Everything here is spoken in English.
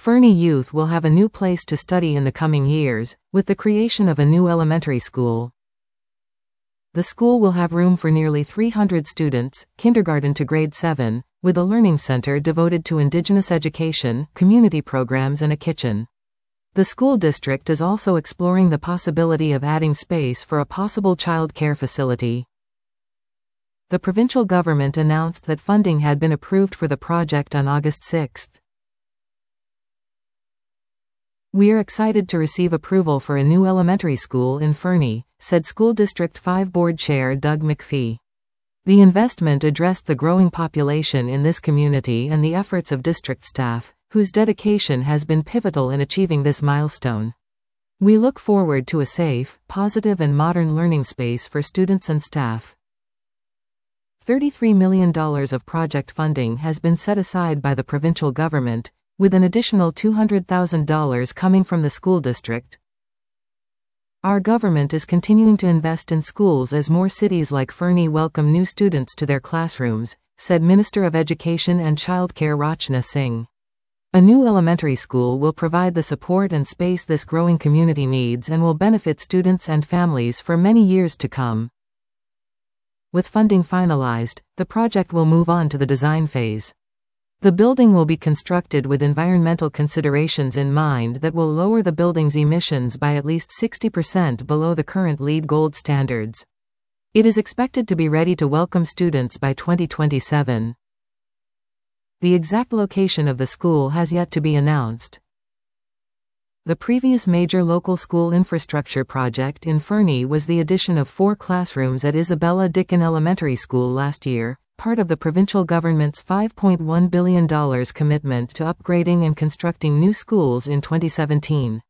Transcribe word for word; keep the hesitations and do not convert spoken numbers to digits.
Fernie youth will have a new place to study in the coming years, with the creation of a new elementary school. The school will have room for nearly three hundred students, kindergarten to grade seven, with a learning center devoted to Indigenous education, community programs and a kitchen. The school district is also exploring the possibility of adding space for a possible child care facility. The provincial government announced that funding had been approved for the project on August sixth. "We are excited to receive approval for a new elementary school in Fernie," said School District five Board Chair Doug McPhee. The investment addressed the growing population in this community and the efforts of district staff, whose dedication has been pivotal in achieving this milestone. "We look forward to a safe, positive and modern learning space for students and staff." thirty-three million dollars of project funding has been set aside by the provincial government, with an additional two hundred thousand dollars coming from the school district. "Our government is continuing to invest in schools as more cities like Fernie welcome new students to their classrooms," said Minister of Education and Childcare Rachna Singh. "A new elementary school will provide the support and space this growing community needs and will benefit students and families for many years to come." With funding finalized, the project will move on to the design phase. The building will be constructed with environmental considerations in mind that will lower the building's emissions by at least sixty percent below the current LEED Gold standards. It is expected to be ready to welcome students by twenty twenty-seven. The exact location of the school has yet to be announced. The previous major local school infrastructure project in Fernie was the addition of four classrooms at Isabella Dickin Elementary School last year, part of the provincial government's five point one billion dollars commitment to upgrading and constructing new schools in twenty seventeen.